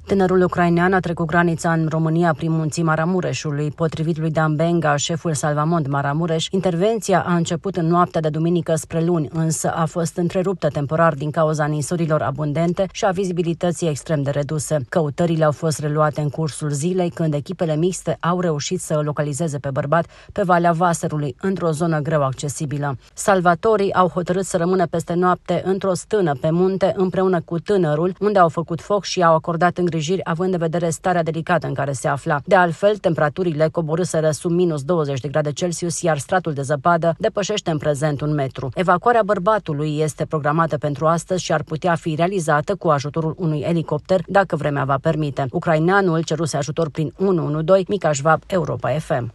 Tânărul ucrainean a trecut granița în România prin munții Maramureșului. Potrivit lui Dan Benga, șeful Salvamont Maramureș, intervenția a început în noaptea de duminică spre luni, însă a fost întreruptă temporar din cauza ninsorilor abundente și a vizibilității extrem de reduse. Căutările au fost reluate în cursul zilei, când echipele mixte au reușit să localizeze pe bărbat pe Valea Vaserului, într-o zonă greu accesibilă. Salvatorii au hotărât să rămână peste noapte într-o stână pe munte împreună cu tânărul, unde au făcut foc și au acordat îngrijiri având în vedere starea delicată în care se afla. De altfel, temperaturile coborâseră sub minus 20 de grade Celsius, iar stratul de zăpadă depășește în prezent 1 metru. Evacuarea bărbatului este programată pentru astăzi și ar putea fi realizată cu ajutorul unui elicopter, dacă vremea va permite. Ucraineanul ceruse ajutor prin 112, Mica Șvab, Europa FM.